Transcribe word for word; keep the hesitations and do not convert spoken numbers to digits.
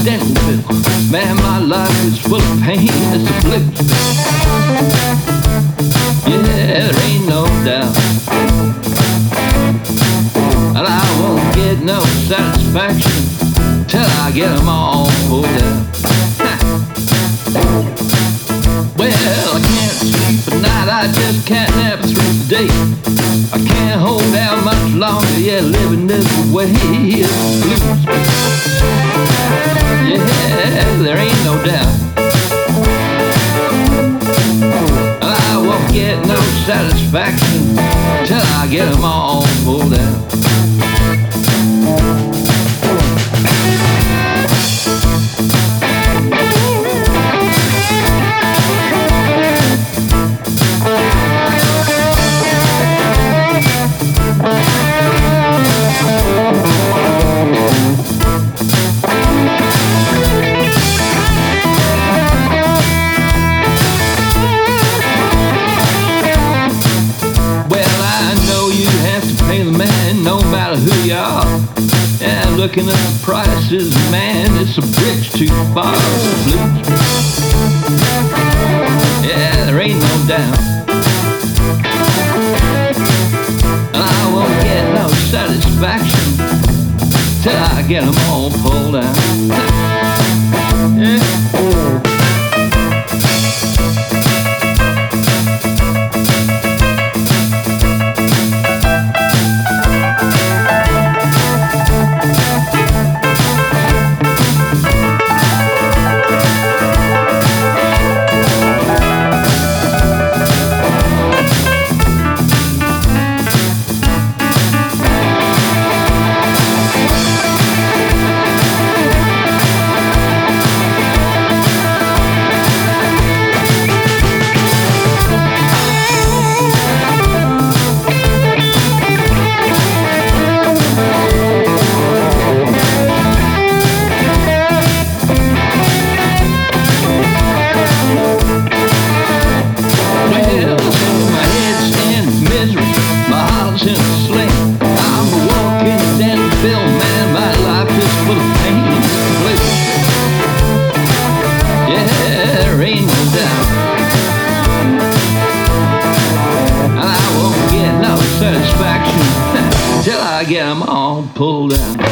Dentonville. Man, my life is full of pain. It's a blues. Yeah, there ain't no doubt. And I won't get no satisfaction till I get them all pulled out. Well, I can't sleep at night, I just can't nap through the day. I can't hold out much longer, yeah, living this way is blues. Yeah, there ain't no doubt. I won't get no satisfaction till I get them all pulled out. No matter who you are, and looking at the prices, man, it's a bridge too far. Blues. Yeah, there ain't no doubt. I won't get no satisfaction till I get them all pulled out. Yeah. Satisfaction till I get them all pulled out.